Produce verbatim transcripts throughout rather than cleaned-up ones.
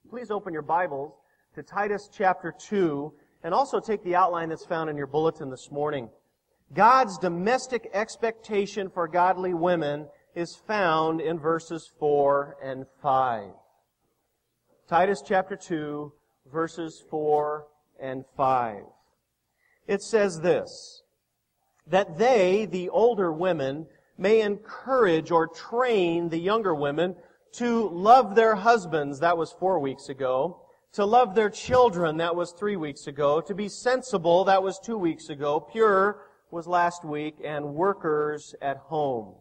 please open your Bibles to Titus chapter two, and also take the outline that's found in your bulletin this morning. God's domestic expectation for godly women is found in verses four and five. Titus chapter two, verses four and five. It says this, that they, the older women, may encourage or train the younger women to love their husbands, that was four weeks ago, to love their children, that was three weeks ago, to be sensible, that was two weeks ago, pure was last week, and workers at home.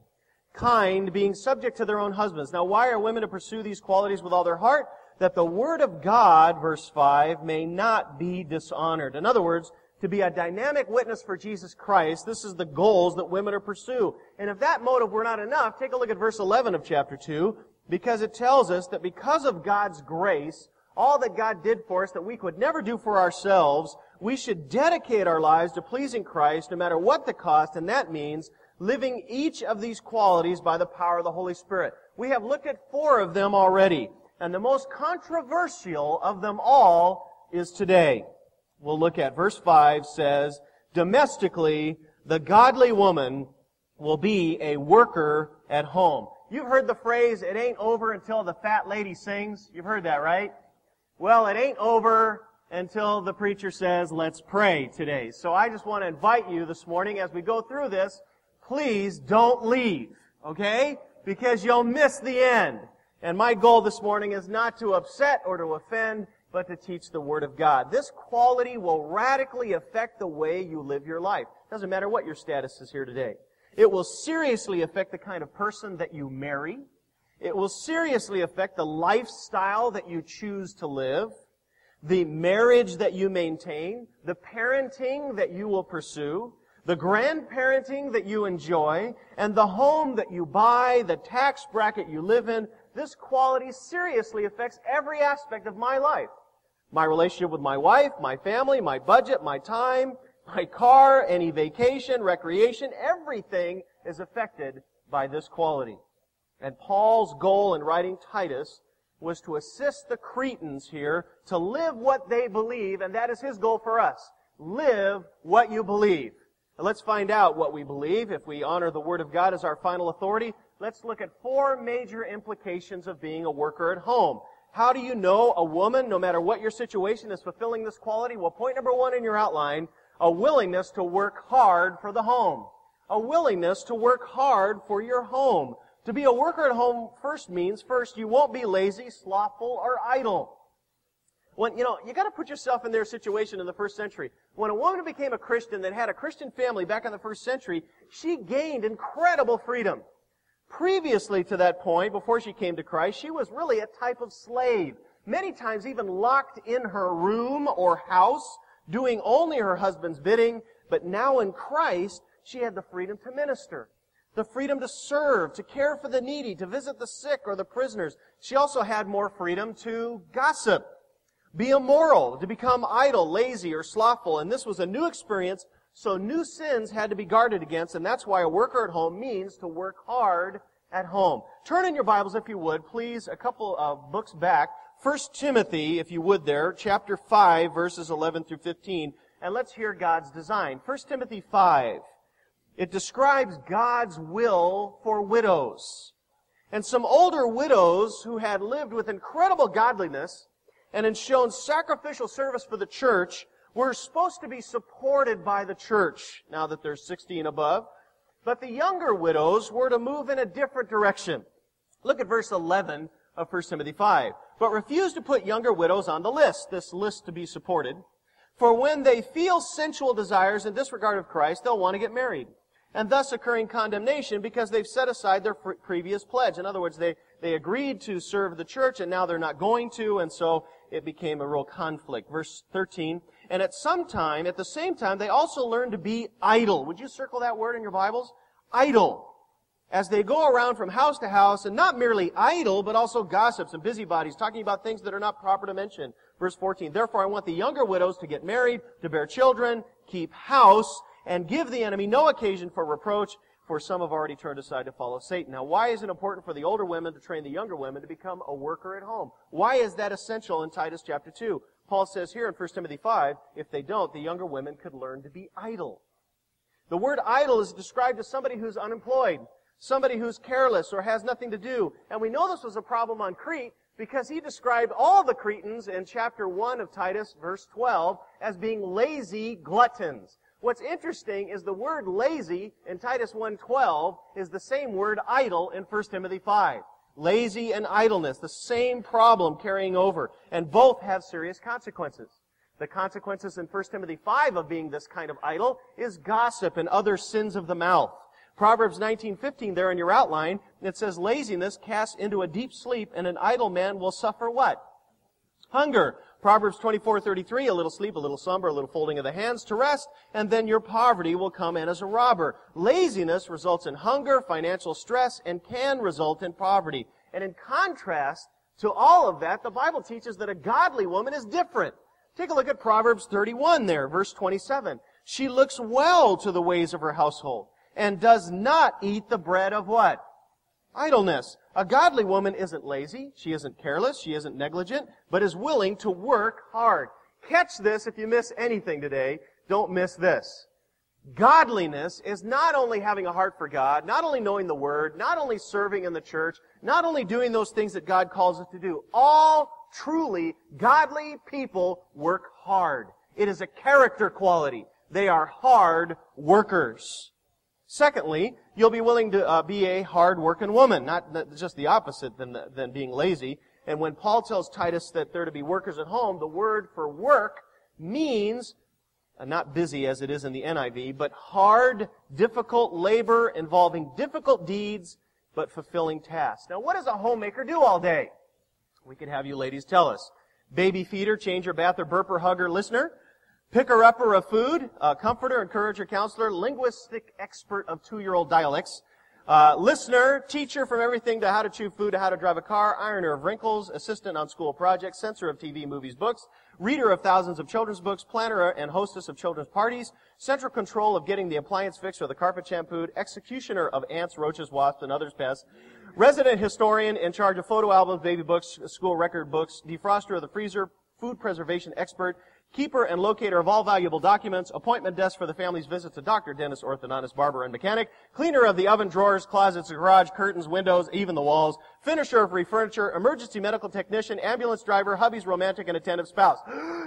Kind, being subject to their own husbands. Now, why are women to pursue these qualities with all their heart? That the Word of God, verse five, may not be dishonored. In other words, to be a dynamic witness for Jesus Christ, this is the goals that women are pursue. And if that motive were not enough, take a look at verse eleven of chapter two, because it tells us that because of God's grace, all that God did for us that we could never do for ourselves, we should dedicate our lives to pleasing Christ no matter what the cost, and that means living each of these qualities by the power of the Holy Spirit. We have looked at four of them already, and the most controversial of them all is today. We'll look at verse five says, domestically, the godly woman will be a worker at home. You've heard the phrase, it ain't over until the fat lady sings. You've heard that, right? Well, it ain't over until the preacher says, let's pray today. So I just want to invite you this morning as we go through this, please don't leave, okay? Because you'll miss the end. And my goal this morning is not to upset or to offend, but to teach the Word of God. This quality will radically affect the way you live your life. Doesn't matter what your status is here today. It will seriously affect the kind of person that you marry. It will seriously affect the lifestyle that you choose to live, the marriage that you maintain, the parenting that you will pursue, the grandparenting that you enjoy, and the home that you buy, the tax bracket you live in. This quality seriously affects every aspect of my life. My relationship with my wife, my family, my budget, my time, my car, any vacation, recreation, everything is affected by this quality. And Paul's goal in writing Titus was to assist the Cretans here to live what they believe, and that is his goal for us. Live what you believe. Now let's find out what we believe. If we honor the Word of God as our final authority, let's look at four major implications of being a worker at home. How do you know a woman, no matter what your situation, is fulfilling this quality? Well, point number one in your outline, a willingness to work hard for the home. A willingness to work hard for your home. To be a worker at home first means, first, you won't be lazy, slothful, or idle. When, you know, you got to put yourself in their situation in the first century. When a woman became a Christian that had a Christian family back in the first century, she gained incredible freedom. Previously to that point, before she came to Christ, she was really a type of slave. Many times even locked in her room or house, doing only her husband's bidding. But now in Christ, she had the freedom to minister, the freedom to serve, to care for the needy, to visit the sick or the prisoners. She also had more freedom to gossip, be immoral, to become idle, lazy, or slothful. And this was a new experience, so new sins had to be guarded against, and that's why a worker at home means to work hard at home. Turn in your Bibles, if you would, please, a couple of books back. First Timothy, if you would there, chapter five, verses eleven through fifteen, and let's hear God's design. First Timothy five. It describes God's will for widows. And some older widows who had lived with incredible godliness and had shown sacrificial service for the church were supposed to be supported by the church, now that they're sixty and above. But the younger widows were to move in a different direction. Look at verse eleven of First Timothy five. But refuse to put younger widows on the list, this list to be supported. For when they feel sensual desires in disregard of Christ, they'll want to get married, and thus occurring condemnation because they've set aside their previous pledge. In other words, they, they agreed to serve the church, and now they're not going to, and so it became a real conflict. Verse thirteen, and at some time, at the same time, they also learned to be idle. Would you circle that word in your Bibles? Idle. As they go around from house to house, and not merely idle, but also gossips and busybodies, talking about things that are not proper to mention. Verse fourteen, therefore I want the younger widows to get married, to bear children, keep house, and give the enemy no occasion for reproach, for some have already turned aside to follow Satan. Now, why is it important for the older women to train the younger women to become a worker at home? Why is that essential in Titus chapter two? Paul says here in First Timothy five, if they don't, the younger women could learn to be idle. The word idle is described as somebody who's unemployed, somebody who's careless or has nothing to do. And we know this was a problem on Crete because he described all the Cretans in chapter one of Titus, verse twelve, as being lazy gluttons. What's interesting is the word lazy in Titus one twelve is the same word idle in First Timothy five. Lazy and idleness, the same problem carrying over. And both have serious consequences. The consequences in First Timothy five of being this kind of idle is gossip and other sins of the mouth. Proverbs nineteen fifteen there in your outline, it says, laziness casts into a deep sleep, and an idle man will suffer what? Hunger. Proverbs twenty-four thirty-three, a little sleep, a little slumber, a little folding of the hands to rest, and then your poverty will come in as a robber. Laziness results in hunger, financial stress, and can result in poverty. And in contrast to all of that, the Bible teaches that a godly woman is different. Take a look at Proverbs thirty-one there, verse twenty-seven. She looks well to the ways of her household, and does not eat the bread of what? Idleness. A godly woman isn't lazy, she isn't careless, she isn't negligent, but is willing to work hard. Catch this if you miss anything today. Don't miss this. Godliness is not only having a heart for God, not only knowing the Word, not only serving in the church, not only doing those things that God calls us to do. All truly godly people work hard. It is a character quality. They are hard workers. Secondly, you'll be willing to uh, be a hard-working woman, not, not just the opposite than, than being lazy. And when Paul tells Titus that they're to be workers at home, the word for work means, uh, not busy as it is in the N I V, but hard, difficult labor involving difficult deeds, but fulfilling tasks. Now, what does a homemaker do all day? We could have you ladies tell us. Baby feeder, changer, bather, burper, hugger, listener. Picker-upper of food, uh, comforter, encourager, counselor, linguistic expert of two-year-old dialects, uh, listener, teacher from everything to how to chew food to how to drive a car, ironer of wrinkles, assistant on school projects, censor of T V, movies, books, reader of thousands of children's books, planner and hostess of children's parties, central control of getting the appliance fixed or the carpet shampooed, executioner of ants, roaches, wasps, and others pests, resident historian in charge of photo albums, baby books, school record books, defroster of the freezer, food preservation expert, keeper and locator of all valuable documents, appointment desk for the family's visits to doctor, dentist, orthodontist, barber, and mechanic, cleaner of the oven, drawers, closets, garage, curtains, windows, even the walls, finisher of refurniture, emergency medical technician, ambulance driver, hubby's romantic and attentive spouse.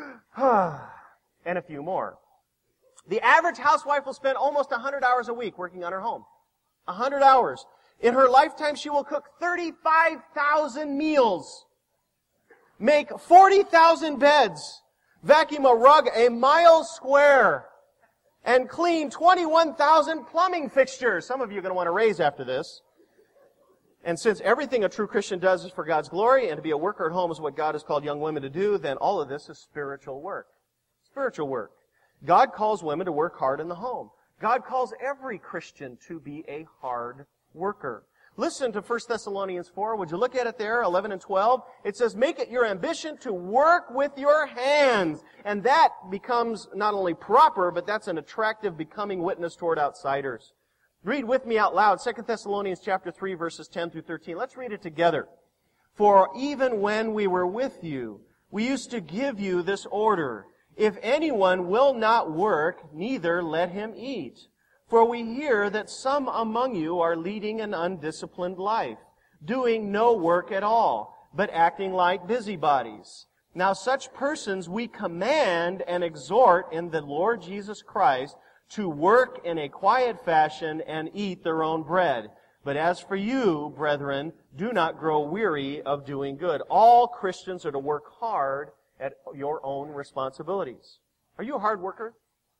And a few more. The average housewife will spend almost one hundred hours a week working on her home. one hundred hours. In her lifetime, she will cook thirty-five thousand meals, make forty thousand beds, vacuum a rug a mile square, and clean twenty-one thousand plumbing fixtures. Some of you are going to want to raise after this. And since everything a true Christian does is for God's glory, and to be a worker at home is what God has called young women to do, then all of this is spiritual work. Spiritual work. God calls women to work hard in the home. God calls every Christian to be a hard worker. Listen to First Thessalonians four. Would you look at it there, eleven and twelve? It says, make it your ambition to work with your hands. And that becomes not only proper, but that's an attractive, becoming witness toward outsiders. Read with me out loud, Second Thessalonians chapter three, verses ten through thirteen. Let's read it together. For even when we were with you, we used to give you this order. If anyone will not work, neither let him eat. For we hear that some among you are leading an undisciplined life, doing no work at all, but acting like busybodies. Now such persons we command and exhort in the Lord Jesus Christ to work in a quiet fashion and eat their own bread. But as for you, brethren, do not grow weary of doing good. All Christians are to work hard at your own responsibilities. Are you a hard worker?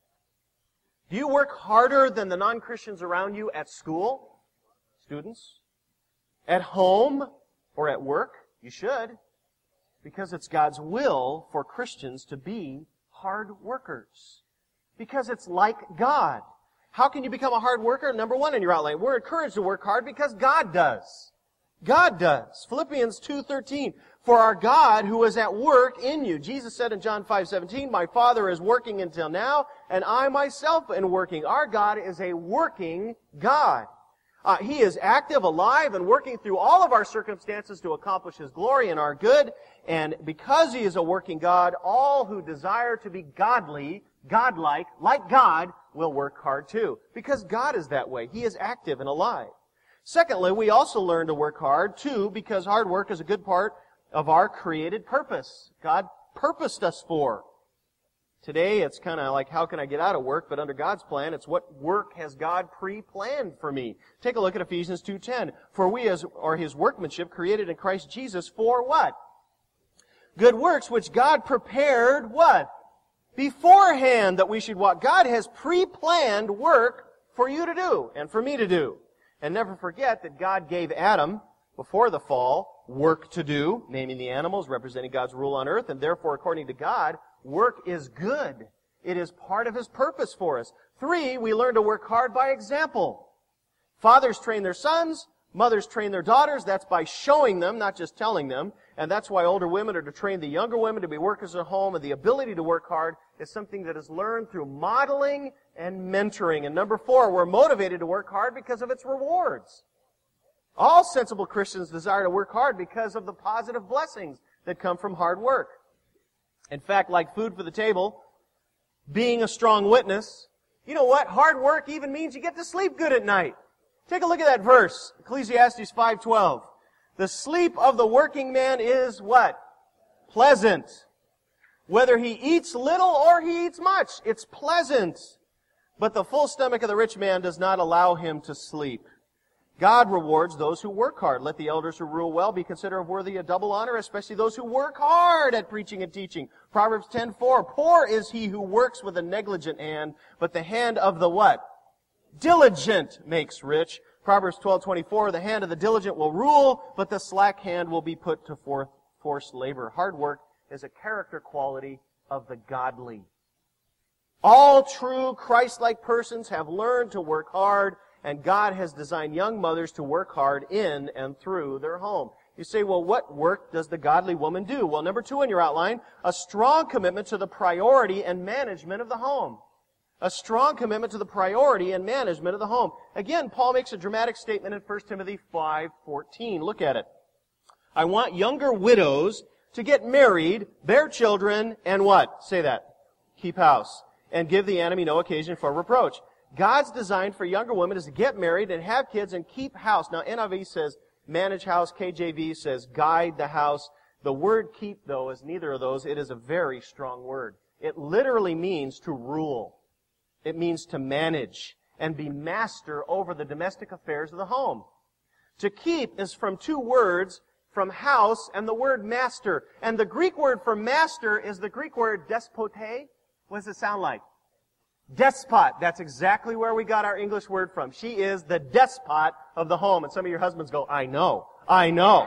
Do you work harder than the non-Christians around you at school? Students? At home? Or at work? You should. Because it's God's will for Christians to be hard workers. Because it's like God. How can you become a hard worker? Number one in your outline, we're encouraged to work hard because God does. God does. Philippians two thirteen. for our God who is at work in you. Jesus said in John five seventeen, my Father is working until now, and I myself am working. Our God is a working God. Uh, he is active, alive, and working through all of our circumstances to accomplish His glory and our good. And because He is a working God, all who desire to be godly, godlike, like God, will work hard too. Because God is that way. He is active and alive. Secondly, we also learn to work hard too, because hard work is a good part of our created purpose. God purposed us for. Today, it's kind of like, how can I get out of work? But under God's plan, it's what work has God pre-planned for me. Take a look at Ephesians two ten. For we as, are His workmanship, created in Christ Jesus for what? Good works, which God prepared what? Beforehand that we should walk. God has pre-planned work for you to do and for me to do. And never forget that God gave Adam, before the fall, work to do, naming the animals, representing God's rule on earth, and therefore, according to God, work is good. It is part of His purpose for us. Three, we learn to work hard by example. Fathers train their sons, mothers train their daughters. That's by showing them, not just telling them. And that's why older women are to train the younger women to be workers at home. And the ability to work hard is something that is learned through modeling and mentoring. And number four, we're motivated to work hard because of its rewards. All sensible Christians desire to work hard because of the positive blessings that come from hard work. In fact, like food for the table, being a strong witness, you know what? Hard work even means you get to sleep good at night. Take a look at that verse, Ecclesiastes five twelve. The sleep of the working man is what? Pleasant. Whether he eats little or he eats much, it's pleasant. But the full stomach of the rich man does not allow him to sleep. God rewards those who work hard. Let the elders who rule well be considered worthy of double honor, especially those who work hard at preaching and teaching. Proverbs ten four. Poor is he who works with a negligent hand, but the hand of the what? Diligent makes rich. Proverbs twelve twenty-four. The hand of the diligent will rule, but the slack hand will be put to forth forced labor. Hard work is a character quality of the godly. All true Christ-like persons have learned to work hard, and God has designed young mothers to work hard in and through their home. You say, well, what work does the godly woman do? Well, number two in your outline, a strong commitment to the priority and management of the home. A strong commitment to the priority and management of the home. Again, Paul makes a dramatic statement in First Timothy five fourteen. Look at it. I want younger widows to get married, bear children, and what? Say that. Keep house. And give the enemy no occasion for reproach. God's design for younger women is to get married and have kids and keep house. Now, N I V says manage house. K J V says guide the house. The word keep, though, is neither of those. It is a very strong word. It literally means to rule. It means to manage and be master over the domestic affairs of the home. To keep is from two words, from house and the word master. And the Greek word for master is the Greek word despote. What does it sound like? Despot. That's exactly where we got our English word from. She is the despot of the home. And some of your husbands go, I know. I know.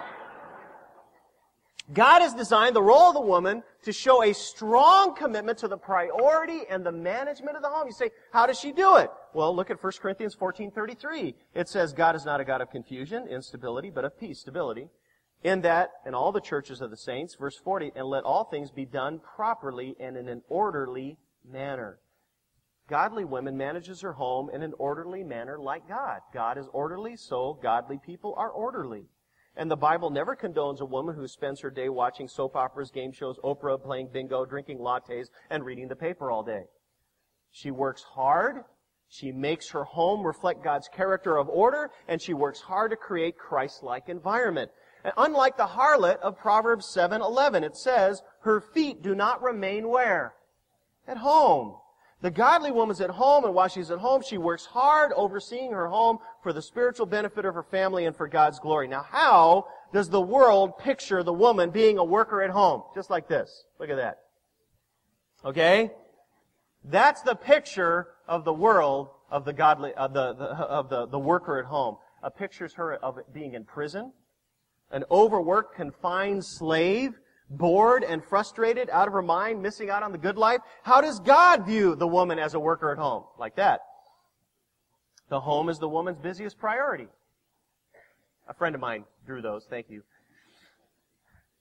God has designed the role of the woman to show a strong commitment to the priority and the management of the home. You say, how does she do it? Well, look at First Corinthians fourteen thirty-three. It says, God is not a God of confusion, instability, but of peace, stability. In that, in all the churches of the saints, verse forty, and let all things be done properly and in an orderly manner. Godly woman manages her home in an orderly manner like God. God is orderly, so godly people are orderly. And the Bible never condones a woman who spends her day watching soap operas, game shows, Oprah, playing bingo, drinking lattes, and reading the paper all day. She works hard. She makes her home reflect God's character of order, and she works hard to create Christ-like environment. And unlike the harlot of Proverbs seven eleven, it says, her feet do not remain where? At home. The godly woman's at home, and while she's at home, she works hard overseeing her home for the spiritual benefit of her family and for God's glory. Now, how does the world picture the woman being a worker at home? Just like this. Look at that. Okay? That's the picture of the world of the godly, of the, the of the, the worker at home. A picture's her of being in prison, an overworked, confined slave, bored and frustrated, out of her mind, missing out on the good life. How does God view the woman as a worker at home? Like that. The home is the woman's busiest priority. A friend of mine drew those. Thank you.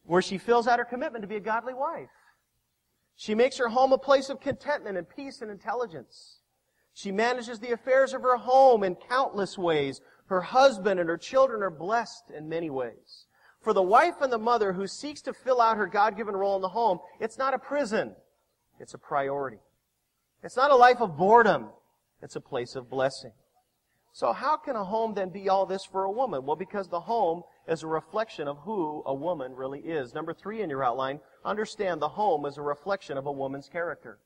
where she fills out her commitment to be a godly wife. She makes her home a place of contentment and peace and intelligence. She manages the affairs of her home in countless ways. Her husband and her children are blessed in many ways. For the wife and the mother who seeks to fill out her God-given role in the home, it's not a prison. It's a priority. It's not a life of boredom. It's a place of blessing. So how can a home then be all this for a woman? Well, because the home is a reflection of who a woman really is. Number three in your outline, understand the home is a reflection of a woman's character.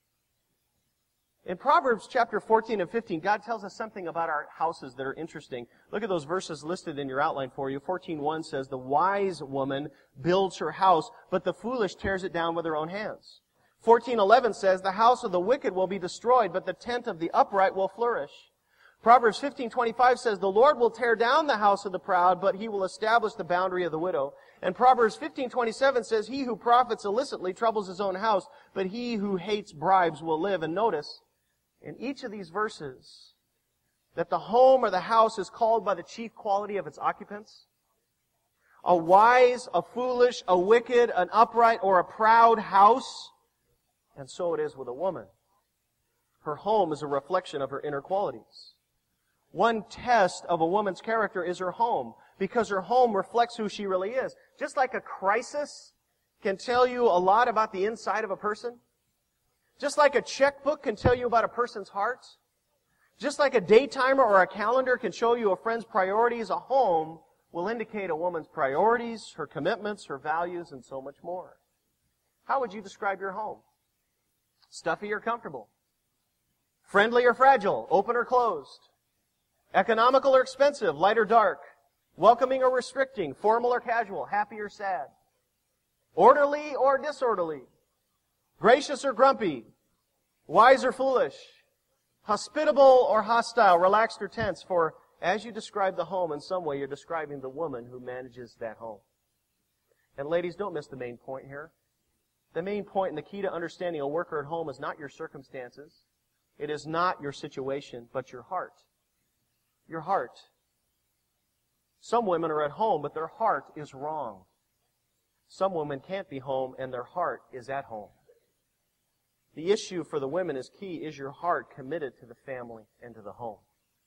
In Proverbs chapter fourteen and fifteen, God tells us something about our houses that are interesting. Look at those verses listed in your outline for you. fourteen one says, "The wise woman builds her house, but the foolish tears it down with her own hands." fourteen eleven says, "The house of the wicked will be destroyed, but the tent of the upright will flourish." Proverbs fifteen twenty-five says, "The Lord will tear down the house of the proud, but He will establish the boundary of the widow." And Proverbs fifteen twenty-seven says, "He who profits illicitly troubles his own house, but he who hates bribes will live." And notice, in each of these verses, that the home or the house is called by the chief quality of its occupants. A wise, a foolish, a wicked, an upright, or a proud house. And so it is with a woman. Her home is a reflection of her inner qualities. One test of a woman's character is her home, because her home reflects who she really is. Just like a crisis can tell you a lot about the inside of a person, just like a checkbook can tell you about a person's heart, just like a daytimer or a calendar can show you a friend's priorities, a home will indicate a woman's priorities, her commitments, her values, and so much more. How would you describe your home? Stuffy or comfortable? Friendly or fragile? Open or closed? Economical or expensive? Light or dark? Welcoming or restricting? Formal or casual? Happy or sad? Orderly or disorderly? Gracious or grumpy? Wise or foolish? Hospitable or hostile? Relaxed or tense? For as you describe the home, in some way you're describing the woman who manages that home. And ladies, don't miss the main point here. The main point and the key to understanding a worker at home is not your circumstances. It is not your situation, but your heart. Your heart. Some women are at home, but their heart is wrong. Some women can't be home, and their heart is at home. The issue for the women is key. Is your heart committed to the family and to the home?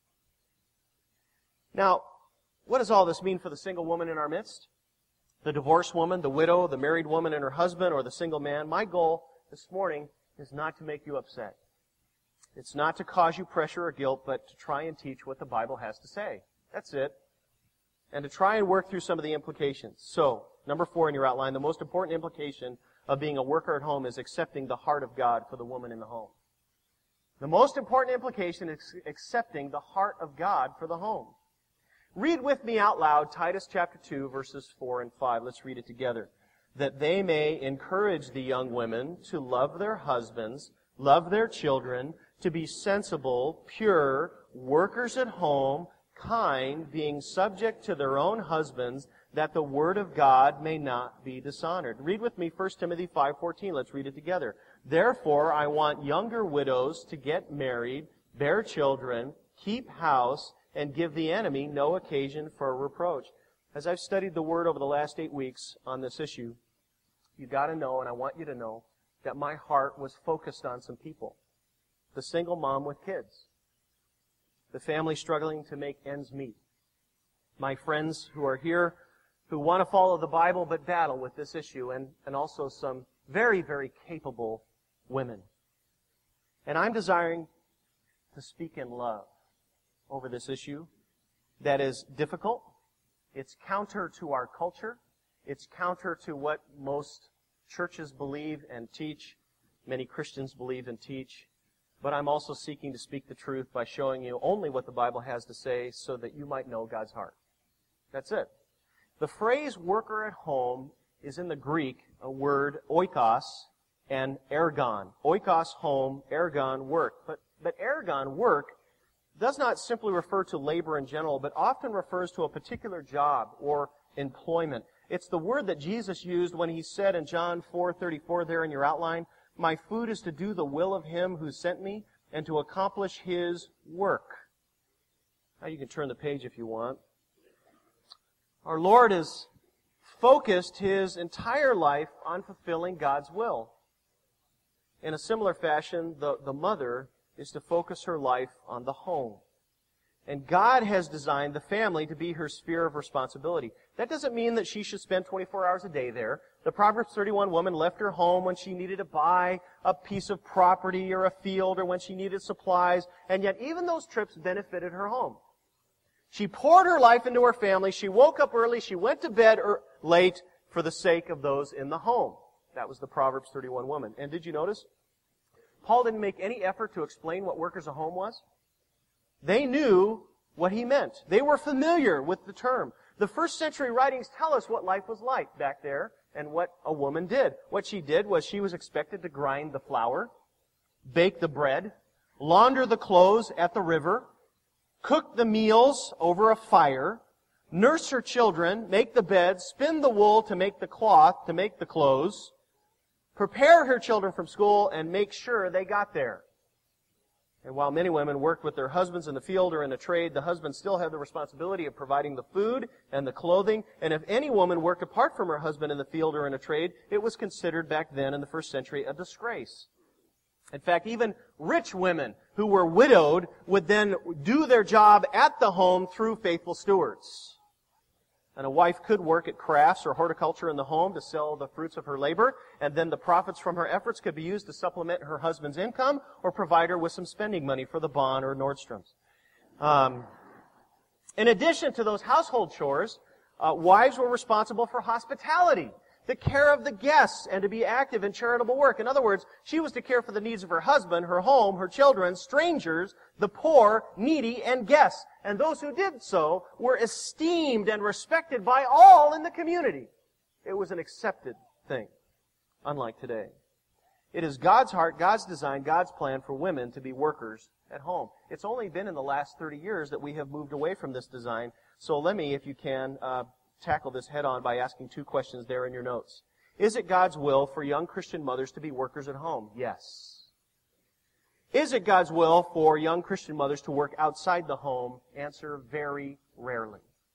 Now, what does all this mean for the single woman in our midst? The divorced woman, the widow, the married woman and her husband, or the single man? My goal this morning is not to make you upset. It's not to cause you pressure or guilt, but to try and teach what the Bible has to say. That's it. And to try and work through some of the implications. So, number four in your outline, the most important implication of being a worker at home is accepting the heart of God for the woman in the home. The most important implication is accepting the heart of God for the home. Read with me out loud Titus chapter two, verses four and five. Let's read it together. "That they may encourage the young women to love their husbands, love their children, to be sensible, pure, workers at home, kind, being subject to their own husbands, that the word of God may not be dishonored." Read with me First Timothy five fourteen. Let's read it together. "Therefore I want younger widows to get married, bear children, keep house, and give the enemy no occasion for reproach." As I've studied the Word over the last eight weeks on this issue, you got to know, and I want you to know, that my heart was focused on some people. The single mom with kids. The family struggling to make ends meet. My friends who are here who want to follow the Bible but battle with this issue, and, and also some very, very capable women. And I'm desiring to speak in love over this issue that is difficult. It's counter to our culture. It's counter to what most churches believe and teach, many Christians believe and teach. But I'm also seeking to speak the truth by showing you only what the Bible has to say so that you might know God's heart. That's it. The phrase worker at home is in the Greek a word oikos and ergon. Oikos, home, ergon, work. But, but ergon, work, does not simply refer to labor in general, but often refers to a particular job or employment. It's the word that Jesus used when He said in John four thirty-four there in your outline, "My food is to do the will of Him who sent me and to accomplish His work." Now you can turn the page if you want. Our Lord is focused his entire life on fulfilling God's will. In a similar fashion, the, the mother is to focus her life on the home. And God has designed the family to be her sphere of responsibility. That doesn't mean that she should spend twenty-four hours a day there. The Proverbs thirty-one woman left her home when she needed to buy a piece of property or a field or when she needed supplies, and yet even those trips benefited her home. She poured her life into her family. She woke up early. She went to bed er- late for the sake of those in the home. That was the Proverbs thirty-one woman. And did you notice? Paul didn't make any effort to explain what workers of home was. They knew what he meant. They were familiar with the term. The first century writings tell us what life was like back there and what a woman did. What she did was she was expected to grind the flour, bake the bread, launder the clothes at the river, cook the meals over a fire, nurse her children, make the bed, spin the wool to make the cloth, to make the clothes, prepare her children from school, and make sure they got there. And while many women worked with their husbands in the field or in a trade, the husband still had the responsibility of providing the food and the clothing. And if any woman worked apart from her husband in the field or in a trade, it was considered back then in the first century a disgrace. In fact, even rich women who were widowed would then do their job at the home through faithful stewards. And a wife could work at crafts or horticulture in the home to sell the fruits of her labor, and then the profits from her efforts could be used to supplement her husband's income or provide her with some spending money for the Bon or Nordstrom's. Um, in addition to those household chores, uh, wives were responsible for hospitality, the care of the guests, and to be active in charitable work. In other words, she was to care for the needs of her husband, her home, her children, strangers, the poor, needy, and guests. And those who did so were esteemed and respected by all in the community. It was an accepted thing, unlike today. It is God's heart, God's design, God's plan for women to be workers at home. It's only been in the last thirty years that we have moved away from this design. So let me, if you can, uh, tackle this head on by asking two questions there in your notes. Is it God's will for young Christian mothers to be workers at home? Yes. Is it God's will for young Christian mothers to work outside the home? Answer, very rarely.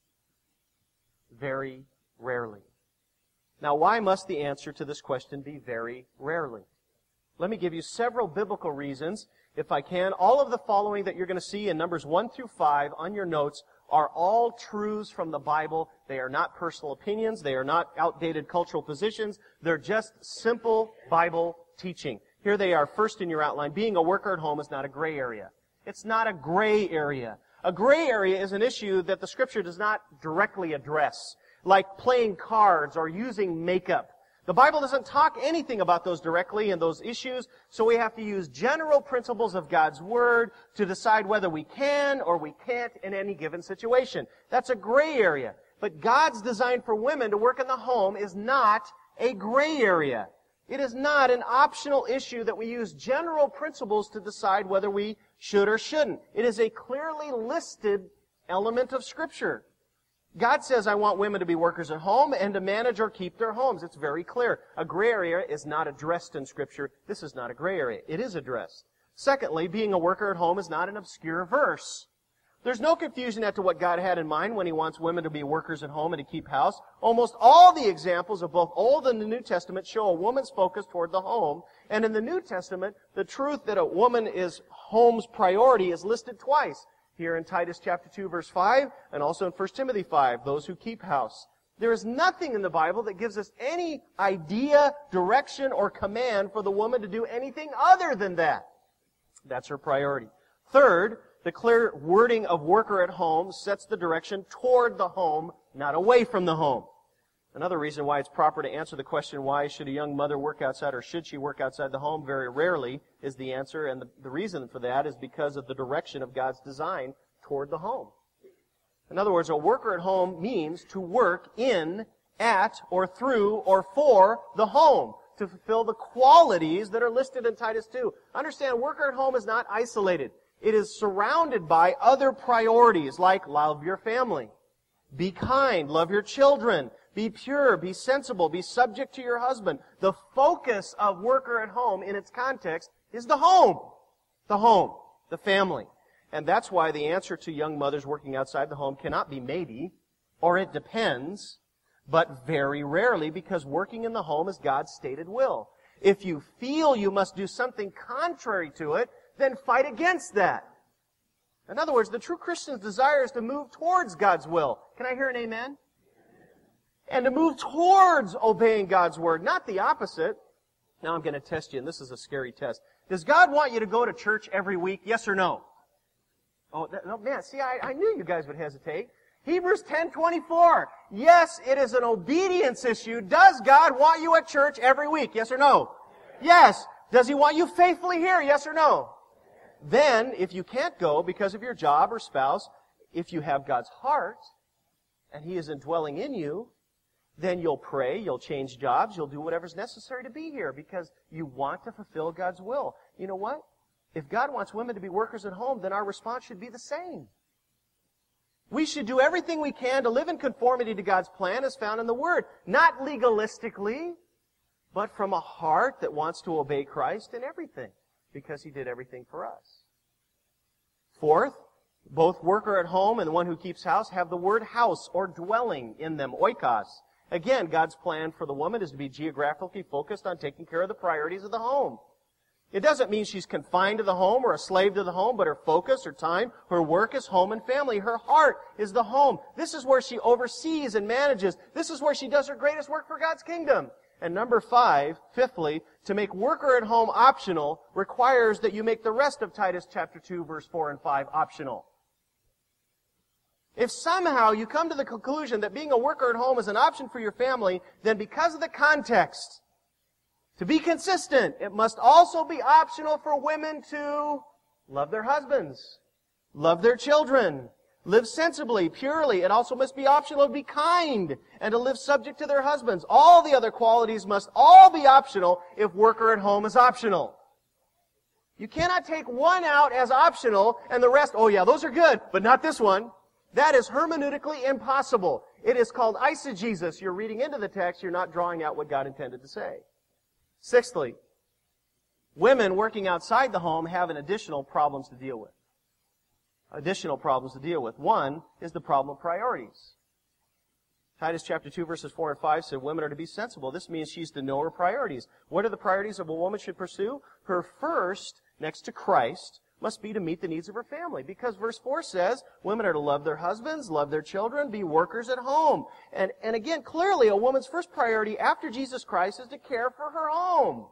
Very rarely. Now, why must the answer to this question be very rarely? Let me give you several biblical reasons, if I can. All of the following that you're going to see in Numbers one through five on your notes are all truths from the Bible. They are not personal opinions. They are not outdated cultural positions. They're just simple Bible teaching. Here they are, first in your outline. Being a worker at home is not a gray area. It's not a gray area. A gray area is an issue that the Scripture does not directly address, like playing cards or using makeup. The Bible doesn't talk anything about those directly and those issues, so we have to use general principles of God's Word to decide whether we can or we can't in any given situation. That's a gray area. But God's design for women to work in the home is not a gray area. It is not an optional issue that we use general principles to decide whether we should or shouldn't. It is a clearly listed element of Scripture. God says, I want women to be workers at home and to manage or keep their homes. It's very clear. A gray area is not addressed in Scripture. This is not a gray area. It is addressed. Secondly, being a worker at home is not an obscure verse. There's no confusion as to what God had in mind when He wants women to be workers at home and to keep house. Almost all the examples of both Old and the New Testament show a woman's focus toward the home. And in the New Testament, the truth that a woman is home's priority is listed twice. Here in Titus chapter two, verse five, and also in First Timothy five, those who keep house. There is nothing in the Bible that gives us any idea, direction, or command for the woman to do anything other than that. That's her priority. Third, the clear wording of worker at home sets the direction toward the home, not away from the home. Another reason why it's proper to answer the question, why should a young mother work outside or should she work outside the home, very rarely is the answer. And the, the reason for that is because of the direction of God's design toward the home. In other words, a worker at home means to work in, at, or through, or for the home, to fulfill the qualities that are listed in Titus two. Understand, worker at home is not isolated. It is surrounded by other priorities like love your family, be kind, love your children, be pure, be sensible, be subject to your husband. The focus of worker at home in its context is the home. The home. The family. And that's why the answer to young mothers working outside the home cannot be maybe, or it depends. but very rarely, because working in the home is God's stated will. If you feel you must do something contrary to it, then fight against that. In other words, the true Christian's desire is to move towards God's will. Can I hear an amen? And to move towards obeying God's word, not the opposite. Now I'm going to test you, and this is a scary test. Does God want you to go to church every week? Yes or no? Oh, that, no, man, see, I, I knew you guys would hesitate. Hebrews ten twenty-four. Yes, it is an obedience issue. Does God want you at church every week? Yes or no? Yes. Does He want you faithfully here? Yes or no? Then, if you can't go because of your job or spouse, if you have God's heart, and He is indwelling in you, then you'll pray, you'll change jobs, you'll do whatever's necessary to be here because you want to fulfill God's will. You know what? If God wants women to be workers at home, then our response should be the same. We should do everything we can to live in conformity to God's plan as found in the Word. Not legalistically, but from a heart that wants to obey Christ in everything, because He did everything for us. Fourth, both worker at home and the one who keeps house have the word house or dwelling in them, oikos. Again, God's plan for the woman is to be geographically focused on taking care of the priorities of the home. It doesn't mean she's confined to the home or a slave to the home, but her focus, her time, her work is home and family. Her heart is the home. This is where she oversees and manages. This is where she does her greatest work for God's kingdom. And number five, fifthly, to make worker at home optional requires that you make the rest of Titus chapter two, verse four and five optional. If somehow you come to the conclusion that being a worker at home is an option for your family, then because of the context, to be consistent, it must also be optional for women to love their husbands, love their children, live sensibly, purely. It also must be optional to be kind and to live subject to their husbands. All the other qualities must all be optional if worker at home is optional. You cannot take one out as optional and the rest, oh yeah, those are good, but not this one. That is hermeneutically impossible. It is called eisegesis. You're reading into the text, you're not drawing out what God intended to say. Sixthly, women working outside the home have an additional problems to deal with. Additional problems to deal with. One is the problem of priorities. Titus chapter two, verses four and five said women are to be sensible. This means she's to know her priorities. What are the priorities of a woman should pursue? Her first, next to Christ, must be to meet the needs of her family. Because verse four says, women are to love their husbands, love their children, be workers at home. And, and again, clearly, a woman's first priority after Jesus Christ is to care for her home.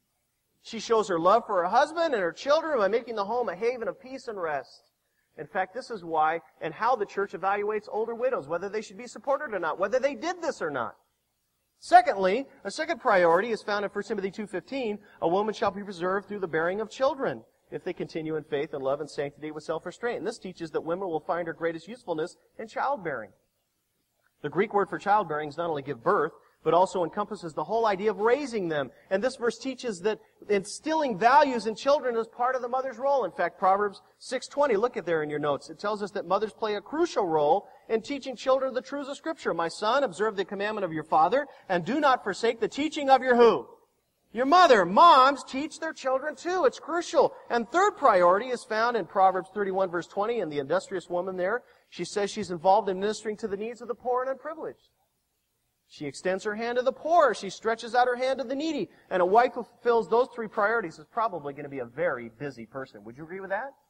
She shows her love for her husband and her children by making the home a haven of peace and rest. In fact, this is why and how the church evaluates older widows, whether they should be supported or not, whether they did this or not. Secondly, a second priority is found in First Timothy two fifteen, a woman shall be preserved through the bearing of children, if they continue in faith and love and sanctity with self-restraint. And this teaches that women will find her greatest usefulness in childbearing. The Greek word for childbearing is not only give birth, but also encompasses the whole idea of raising them. And this verse teaches that instilling values in children is part of the mother's role. In fact, Proverbs six twenty, look at there in your notes. It tells us that mothers play a crucial role in teaching children the truths of Scripture. My son, observe the commandment of your father, and do not forsake the teaching of your who? Your mother. Moms teach their children too. It's crucial. And third priority is found in Proverbs thirty-one, verse twenty, and the industrious woman there. She says she's involved in ministering to the needs of the poor and unprivileged. She extends her hand to the poor. She stretches out her hand to the needy. And a wife who fulfills those three priorities is probably going to be a very busy person. Would you agree with that?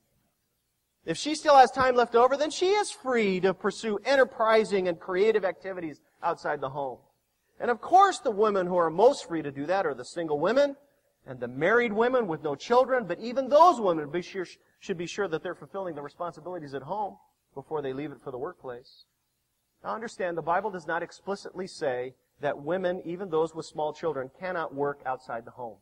If she still has time left over, then she is free to pursue enterprising and creative activities outside the home. And of course, the women who are most free to do that are the single women and the married women with no children. But even those women be sure, should be sure that they're fulfilling the responsibilities at home before they leave it for the workplace. Now understand, the Bible does not explicitly say that women, even those with small children, cannot work outside the home.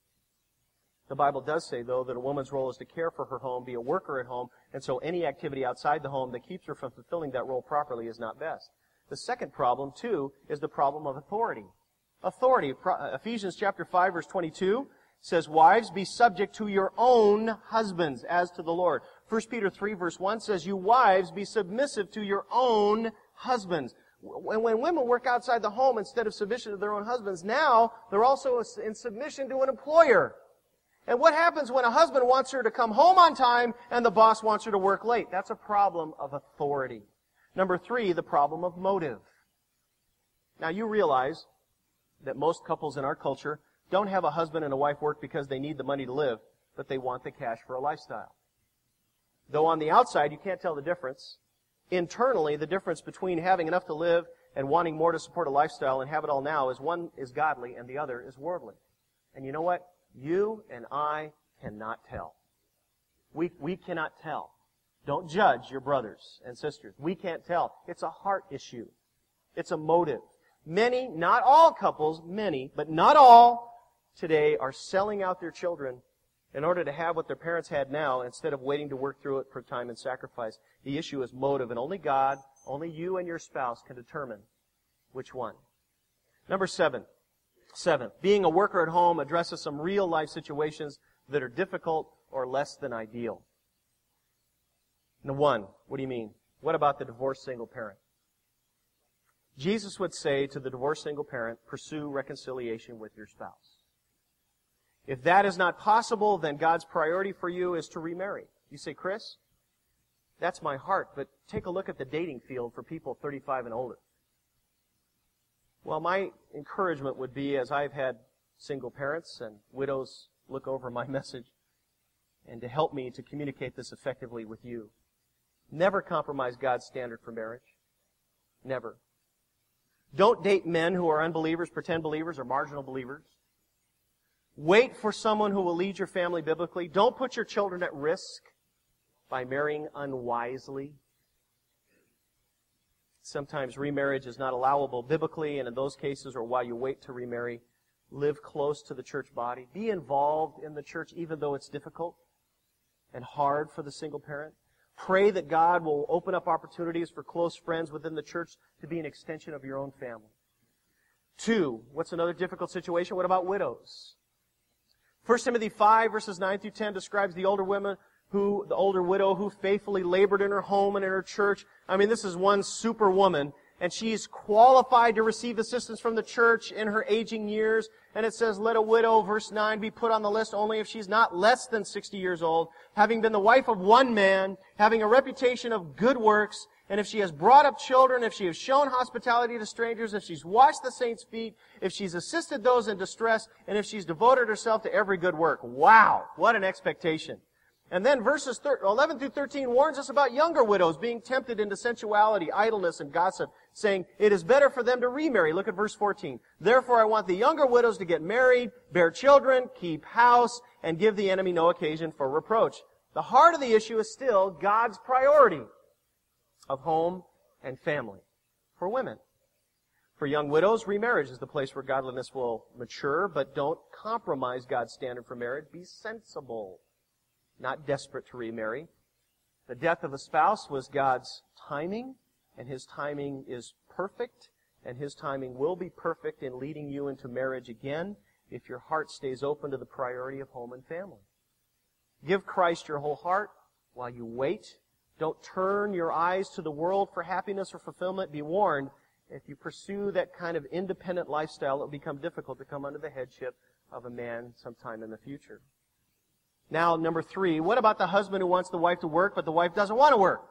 The Bible does say, though, that a woman's role is to care for her home, be a worker at home, and so any activity outside the home that keeps her from fulfilling that role properly is not best. The second problem, too, is the problem of authority. Authority. Ephesians chapter five, verse twenty-two says, wives, be subject to your own husbands as to the Lord. First Peter three, verse one says, you wives, be submissive to your own husbands. When, when women work outside the home instead of submission to their own husbands, now they're also in submission to an employer. And what happens when a husband wants her to come home on time and the boss wants her to work late? That's a problem of authority. Number three, the problem of motive. Now you realize that most couples in our culture don't have a husband and a wife work because they need the money to live, but they want the cash for a lifestyle. Though on the outside you can't tell the difference, internally the difference between having enough to live and wanting more to support a lifestyle and have it all now is one is godly and the other is worldly. And you know what? You and I cannot tell. We, we cannot tell. Don't judge your brothers and sisters. We can't tell. It's a heart issue. It's a motive. Many, not all couples, many, but not all today are selling out their children in order to have what their parents had now instead of waiting to work through it for time and sacrifice. The issue is motive, and only God, only you and your spouse can determine which one. Number seven. Seven. Being a worker at home addresses some real life situations that are difficult or less than ideal. Number one, what do you mean? What about the divorced single parent? Jesus would say to the divorced single parent, pursue reconciliation with your spouse. If that is not possible, then God's priority for you is to remarry. You say, Chris, that's my heart, but take a look at the dating field for people thirty-five and older. Well, my encouragement would be, as I've had single parents and widows look over my message, and to help me to communicate this effectively with you, never compromise God's standard for marriage. Never. Don't date men who are unbelievers, pretend believers, or marginal believers. Wait for someone who will lead your family biblically. Don't put your children at risk by marrying unwisely. Sometimes remarriage is not allowable biblically, and in those cases, or while you wait to remarry, live close to the church body. Be involved in the church even though it's difficult and hard for the single parent. Pray that God will open up opportunities for close friends within the church to be an extension of your own family. Two, what's another difficult situation? What about widows? First Timothy five, verses nine through ten describes the older women who, the older widow who faithfully labored in her home and in her church. I mean, this is one super woman, and she's qualified to receive assistance from the church in her aging years. And it says, let a widow, verse nine, be put on the list only if she's not less than sixty years old, having been the wife of one man, having a reputation of good works, and if she has brought up children, if she has shown hospitality to strangers, if she's washed the saints' feet, if she's assisted those in distress, and if she's devoted herself to every good work. Wow, what an expectation. And then verses eleven through thirteen warns us about younger widows being tempted into sensuality, idleness, and gossip, saying, it is better for them to remarry. Look at verse fourteen. Therefore I want the younger widows to get married, bear children, keep house, and give the enemy no occasion for reproach. The heart of the issue is still God's priority of home and family for women. For young widows, remarriage is the place where godliness will mature, but don't compromise God's standard for marriage. Be sensible, not desperate to remarry. The death of a spouse was God's timing, and His timing is perfect, and His timing will be perfect in leading you into marriage again if your heart stays open to the priority of home and family. Give Christ your whole heart while you wait. Don't turn your eyes to the world for happiness or fulfillment. Be warned, if you pursue that kind of independent lifestyle, it will become difficult to come under the headship of a man sometime in the future. Now, number three, what about the husband who wants the wife to work, but the wife doesn't want to work?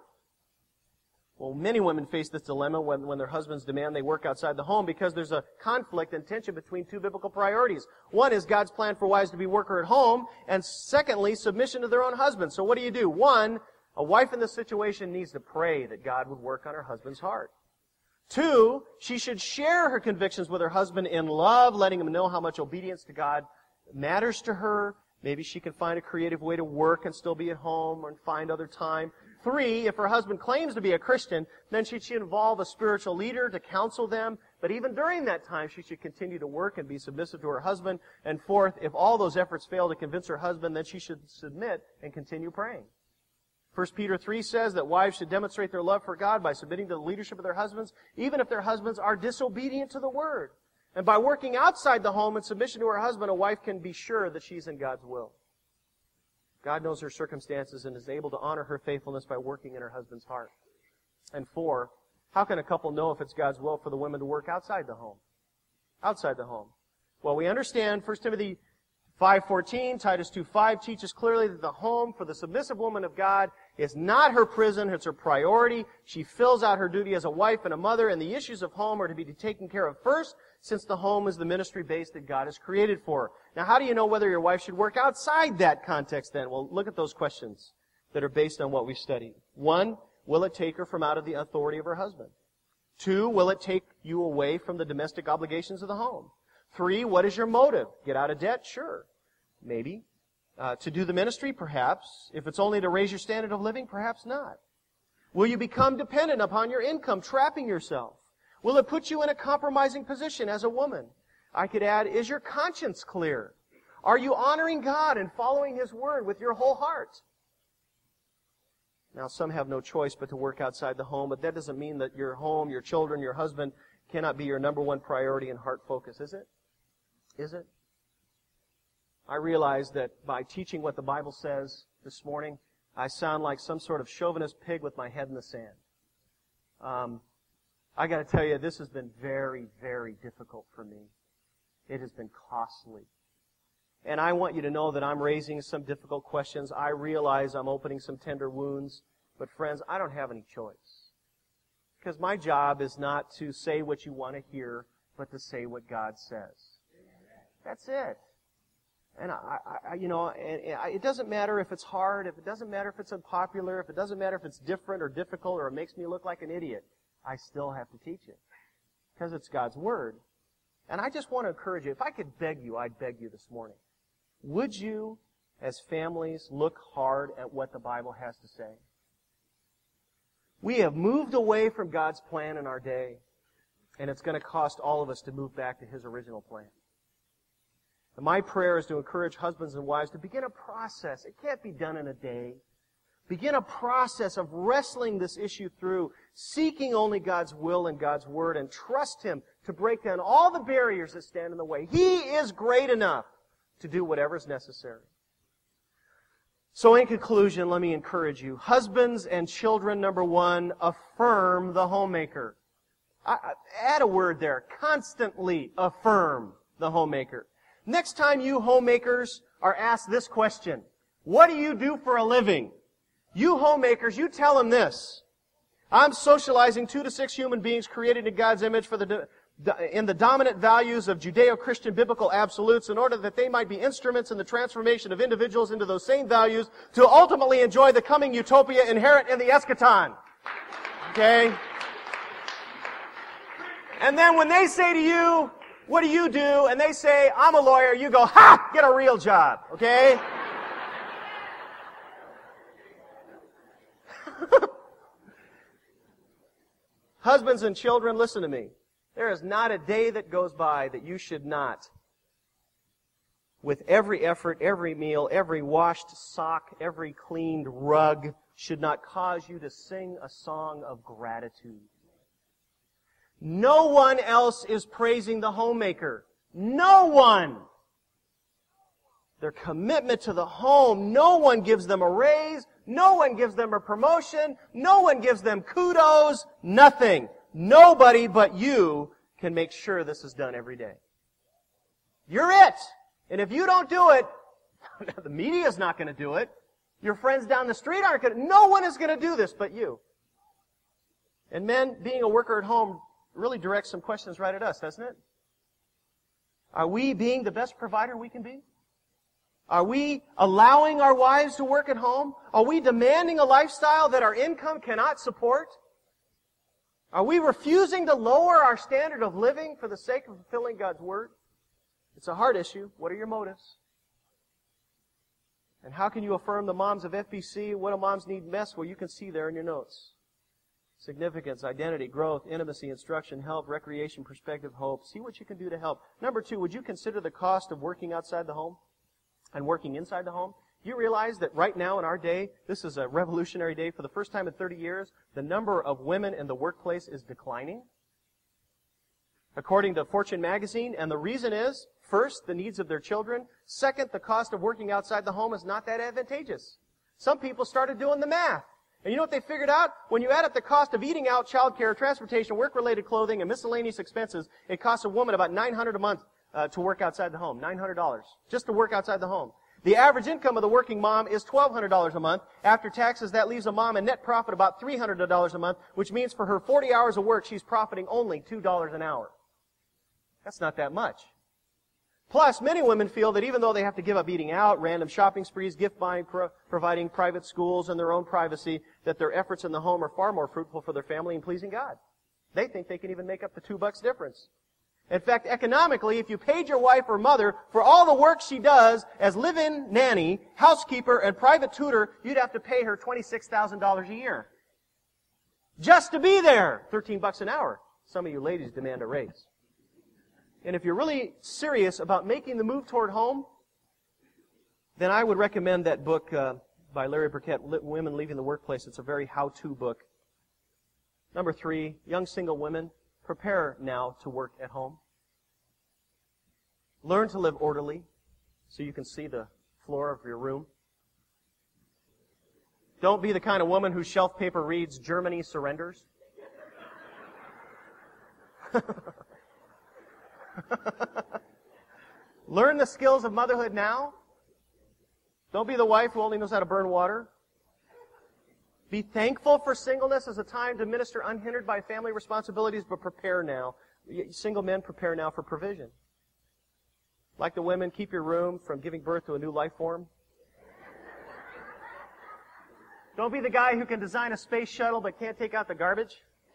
Well, many women face this dilemma when, when their husbands demand they work outside the home because there's a conflict and tension between two biblical priorities. One is God's plan for wives to be worker at home, and secondly, submission to their own husbands. So what do you do? One, a wife in this situation needs to pray that God would work on her husband's heart. Two, she should share her convictions with her husband in love, letting him know how much obedience to God matters to her. Maybe she can find a creative way to work and still be at home and find other time. Three, if her husband claims to be a Christian, then she should involve a spiritual leader to counsel them. But even during that time, she should continue to work and be submissive to her husband. And fourth, if all those efforts fail to convince her husband, then she should submit and continue praying. First Peter three says that wives should demonstrate their love for God by submitting to the leadership of their husbands, even if their husbands are disobedient to the Word. And by working outside the home in submission to her husband, a wife can be sure that she's in God's will. God knows her circumstances and is able to honor her faithfulness by working in her husband's heart. And four, how can a couple know if it's God's will for the women to work outside the home? Outside the home. Well, we understand First Timothy five fourteen, Titus two five teaches clearly that the home for the submissive woman of God is not her prison, it's her priority. She fills out her duty as a wife and a mother, and the issues of home are to be taken care of first, since the home is the ministry base that God has created for her. Now, how do you know whether your wife should work outside that context then? Well, look at those questions that are based on what we studied. One, will it take her from out of the authority of her husband? Two, will it take you away from the domestic obligations of the home? Three, what is your motive? Get out of debt? Sure. Maybe. Uh, to do the ministry? Perhaps. If it's only to raise your standard of living? Perhaps not. Will you become dependent upon your income, trapping yourself? Will it put you in a compromising position as a woman? I could add, is your conscience clear? Are you honoring God and following His Word with your whole heart? Now, some have no choice but to work outside the home, but that doesn't mean that your home, your children, your husband cannot be your number one priority and heart focus, is it? Is it? I realize that by teaching what the Bible says this morning, I sound like some sort of chauvinist pig with my head in the sand. Um, I got to tell you, this has been very, very difficult for me. It has been costly. And I want you to know that I'm raising some difficult questions. I realize I'm opening some tender wounds. But friends, I don't have any choice. Because my job is not to say what you want to hear, but to say what God says. That's it. And I, I you know, and, and it doesn't matter if it's hard, if it doesn't matter if it's unpopular, if it doesn't matter if it's different or difficult or it makes me look like an idiot. I still have to teach it. Because it's God's Word. And I just want to encourage you, if I could beg you, I'd beg you this morning. Would you, as families, look hard at what the Bible has to say? We have moved away from God's plan in our day, and it's going to cost all of us to move back to His original plan. And my prayer is to encourage husbands and wives to begin a process. It can't be done in a day. Begin a process of wrestling this issue through, seeking only God's will and God's Word, and trust Him to break down all the barriers that stand in the way. He is great enough to do whatever is necessary. So in conclusion, let me encourage you. Husbands and children, number one, affirm the homemaker. I, I, add a word there. Constantly affirm the homemaker. Next time you homemakers are asked this question, what do you do for a living? You homemakers, you tell them this. I'm socializing two to six human beings created in God's image for the in the dominant values of Judeo-Christian biblical absolutes in order that they might be instruments in the transformation of individuals into those same values to ultimately enjoy the coming utopia inherent in the eschaton. Okay? And then when they say to you, what do you do? And they say, I'm a lawyer, you go, ha! Get a real job. Okay? Husbands and children, listen to me. There is not a day that goes by that you should not, with every effort, every meal, every washed sock, every cleaned rug, should not cause you to sing a song of gratitude. No one else is praising the homemaker. No one. Their commitment to the home, no one gives them a raise, no one gives them a promotion, no one gives them kudos, nothing. Nobody but you can make sure this is done every day. You're it. And if you don't do it, the media's not going to do it. Your friends down the street aren't going to. No one is going to do this but you. And men, being a worker at home really directs some questions right at us, doesn't it? Are we being the best provider we can be? Are we allowing our wives to work at home? Are we demanding a lifestyle that our income cannot support? Are we refusing to lower our standard of living for the sake of fulfilling God's Word? It's a hard issue. What are your motives? And how can you affirm the moms of F B C? What do moms need best? Well, you can see there in your notes. Significance, identity, growth, intimacy, instruction, help, recreation, perspective, hope. See what you can do to help. Number two, would you consider the cost of working outside the home and working inside the home? You realize that right now in our day, this is a revolutionary day. For the first time in thirty years, the number of women in the workplace is declining, according to Fortune magazine. And the reason is, first, the needs of their children. Second, the cost of working outside the home is not that advantageous. Some people started doing the math. And you know what they figured out? When you add up the cost of eating out, childcare, transportation, work-related clothing, and miscellaneous expenses, it costs a woman about nine hundred dollars a month uh, to work outside the home. nine hundred dollars just to work outside the home. The average income of the working mom is twelve hundred dollars a month. After taxes, that leaves a mom in net profit about three hundred dollars a month, which means for her forty hours of work, she's profiting only two dollars an hour. That's not that much. Plus, many women feel that even though they have to give up eating out, random shopping sprees, gift buying, pro- providing private schools, and their own privacy, that their efforts in the home are far more fruitful for their family and pleasing God. They think they can even make up the two bucks difference. In fact, economically, if you paid your wife or mother for all the work she does as live-in nanny, housekeeper, and private tutor, you'd have to pay her twenty-six thousand dollars a year. Just to be there! thirteen bucks an hour. Some of you ladies demand a raise. And if you're really serious about making the move toward home, then I would recommend that book uh, by Larry Burkett, Women Leaving the Workplace. It's a very how-to book. Number three, young single women, prepare now to work at home. Learn to live orderly so you can see the floor of your room. Don't be the kind of woman whose shelf paper reads, Germany surrenders. Learn the skills of motherhood now. Don't be the wife who only knows how to burn water. Be thankful for singleness as a time to minister unhindered by family responsibilities, but prepare now. Single men, prepare now for provision. Like the women, keep your room from giving birth to a new life form. Don't be the guy who can design a space shuttle but can't take out the garbage.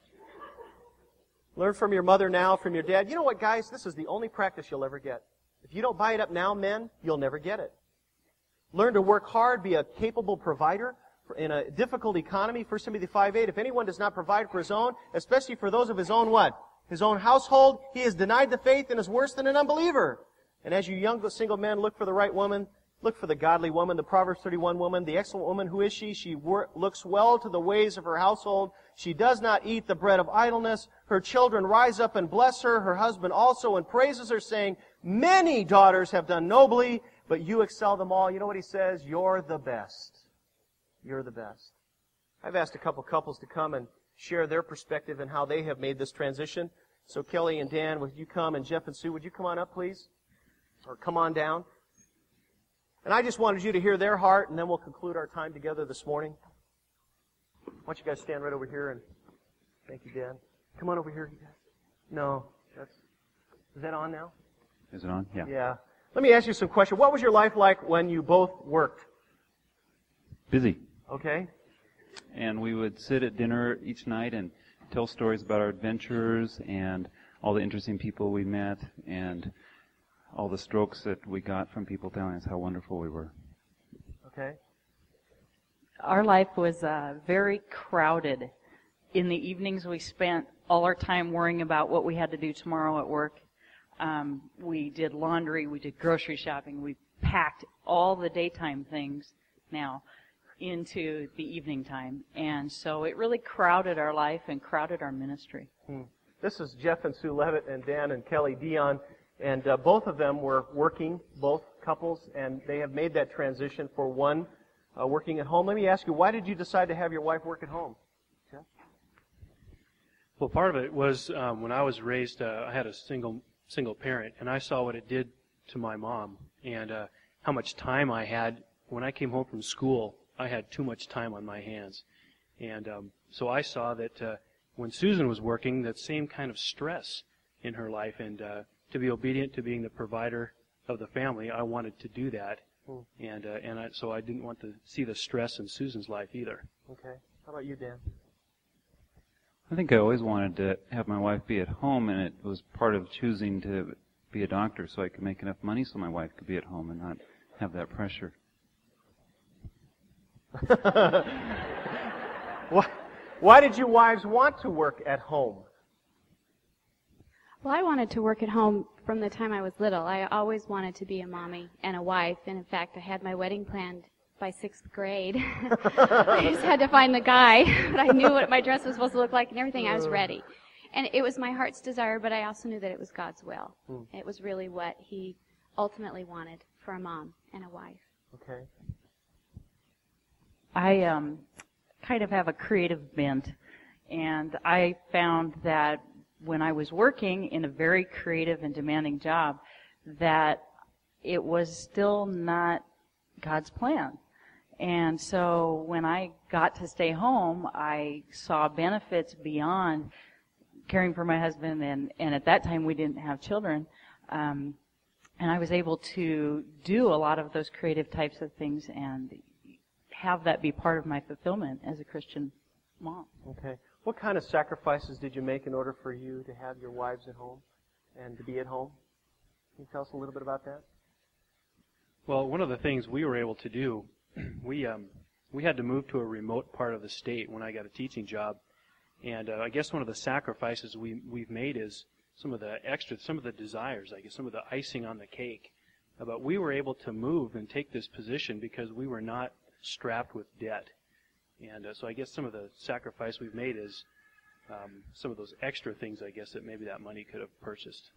Learn from your mother now, from your dad. You know what, guys? This is the only practice you'll ever get. If you don't buy it up now, men, you'll never get it. Learn to work hard, be a capable provider in a difficult economy. First Timothy five eight, if anyone does not provide for his own, especially for those of his own what? His own household, he has denied the faith and is worse than an unbeliever. And as you young single men look for the right woman, look for the godly woman, the Proverbs thirty-one woman, the excellent woman. Who is she? She wor- looks well to the ways of her household. She does not eat the bread of idleness. Her children rise up and bless her. Her husband also and praises her, saying, many daughters have done nobly, but you excel them all. You know what he says? You're the best. You're the best. I've asked a couple couples to come and share their perspective and how they have made this transition. So Kelly and Dan, would you come? And Jeff and Sue, would you come on up, please? Or come on down. And I just wanted you to hear their heart, and then we'll conclude our time together this morning. Why don't you guys stand right over here, and thank you, Dan. Come on over here, you guys. No, that's, is that on now? Is it on? Yeah. Yeah. Let me ask you some questions. What was your life like when you both worked? Busy. Okay. And we would sit at dinner each night and tell stories about our adventures and all the interesting people we met and all the strokes that we got from people telling us how wonderful we were. Okay. Our life was uh, very crowded. In the evenings, we spent all our time worrying about what we had to do tomorrow at work. Um, we did laundry, we did grocery shopping, we packed all the daytime things now into the evening time. And so it really crowded our life and crowded our ministry. Hmm. This is Jeff and Sue Levitt and Dan and Kelly Dion. And uh, both of them were working, both couples, and they have made that transition for one uh, working at home. Let me ask you, why did you decide to have your wife work at home? Jeff? Well, part of it was um, when I was raised, uh, I had a single single parent, and I saw what it did to my mom and uh, how much time I had. When I came home from school, I had too much time on my hands. And um, so I saw that uh, when Susan was working, that same kind of stress in her life, and uh, to be obedient to being the provider of the family, I wanted to do that. Hmm. And uh, and I, so I didn't want to see the stress in Susan's life either. Okay. How about you, Dan? I think I always wanted to have my wife be at home, and it was part of choosing to be a doctor so I could make enough money so my wife could be at home and not have that pressure. why, why did you wives want to work at home? Well, I wanted to work at home from the time I was little. I always wanted to be a mommy and a wife, and in fact, I had my wedding planned by sixth grade. I just had to find the guy, but I knew what my dress was supposed to look like and everything. I was ready. And it was my heart's desire, but I also knew that it was God's will. Hmm. It was really what He ultimately wanted for a mom and a wife. Okay. I um, kind of have a creative bent, and I found that when I was working in a very creative and demanding job, that it was still not God's plan. And so when I got to stay home, I saw benefits beyond caring for my husband, and, and at that time we didn't have children. Um, and I was able to do a lot of those creative types of things and have that be part of my fulfillment as a Christian mom. Okay. What kind of sacrifices did you make in order for you to have your wives at home and to be at home? Can you tell us a little bit about that? Well, one of the things we were able to do, we um, we had to move to a remote part of the state when I got a teaching job, and uh, I guess one of the sacrifices we we've made is some of the extra, some of the desires, I guess, some of the icing on the cake. Uh, but we were able to move and take this position because we were not strapped with debt, and uh, so I guess some of the sacrifice we've made is um, some of those extra things, I guess, that maybe that money could have purchased.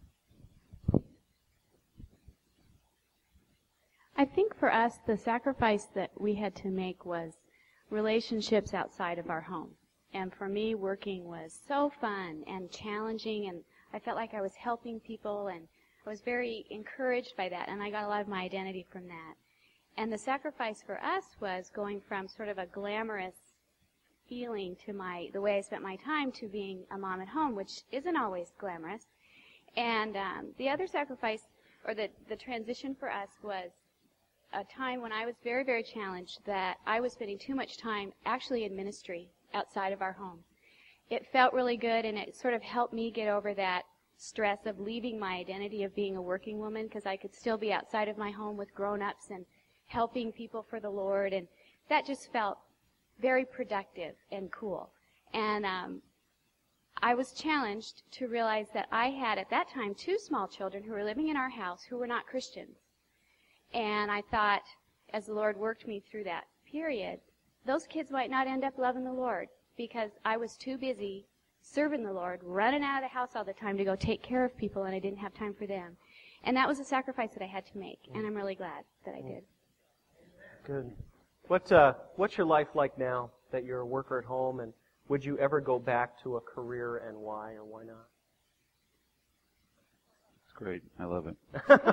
I think for us, the sacrifice that we had to make was relationships outside of our home. And for me, working was so fun and challenging, and I felt like I was helping people, and I was very encouraged by that, and I got a lot of my identity from that. And the sacrifice for us was going from sort of a glamorous feeling to my the way I spent my time to being a mom at home, which isn't always glamorous. And um, the other sacrifice, or the, the transition for us, was a time when I was very, very challenged that I was spending too much time actually in ministry outside of our home. It felt really good, and it sort of helped me get over that stress of leaving my identity of being a working woman, because I could still be outside of my home with grown-ups and helping people for the Lord, and that just felt very productive and cool. And um, I was challenged to realize that I had at that time two small children who were living in our house who were not Christians. And I thought, as the Lord worked me through that period, those kids might not end up loving the Lord because I was too busy serving the Lord, running out of the house all the time to go take care of people, and I didn't have time for them. And that was a sacrifice that I had to make, and I'm really glad that I did. Good. What, uh, what's your life like now that you're a worker at home, and would you ever go back to a career, and why or why not? It's great. I love it.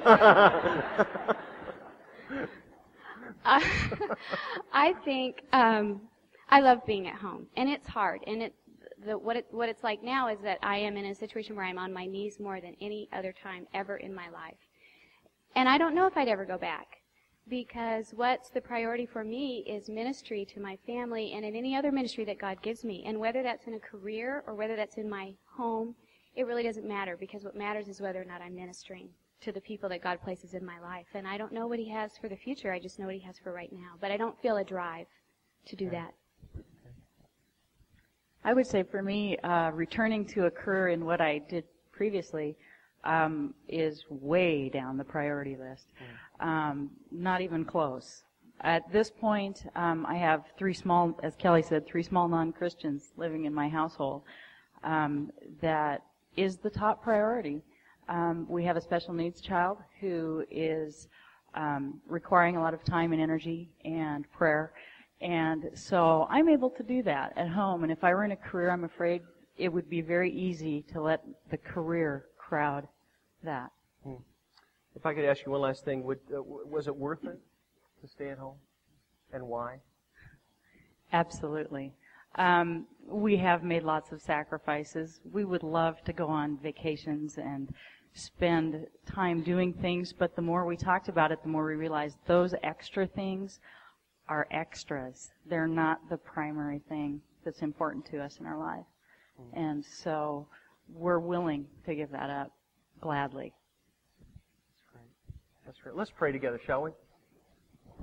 Uh, I think um, I love being at home, and it's hard. And it, the, what, it, what it's like now is that I am in a situation where I'm on my knees more than any other time ever in my life. And I don't know if I'd ever go back, because what's the priority for me is ministry to my family and in any other ministry that God gives me. And whether that's in a career or whether that's in my home, it really doesn't matter, because what matters is whether or not I'm ministering to the people that God places in my life. And I don't know what He has for the future. I just know what He has for right now. But I don't feel a drive to do that. I would say for me, uh, returning to a career in what I did previously um, is way down the priority list. Um, not even close. At this point, um, I have three small, as Kelly said, three small non-Christians living in my household. Um, that is the top priority. Um, we have a special needs child who is um, requiring a lot of time and energy and prayer. And so I'm able to do that at home. And if I were in a career, I'm afraid it would be very easy to let the career crowd that. Hmm. If I could ask you one last thing, would, uh, was it worth it to stay at home? And why? Absolutely. Um, we have made lots of sacrifices. We would love to go on vacations and spend time doing things, but the more we talked about it, the more we realized those extra things are extras. They're not the primary thing that's important to us in our life. Mm-hmm. And so we're willing to give that up gladly. That's great. That's great. Let's pray together, shall we?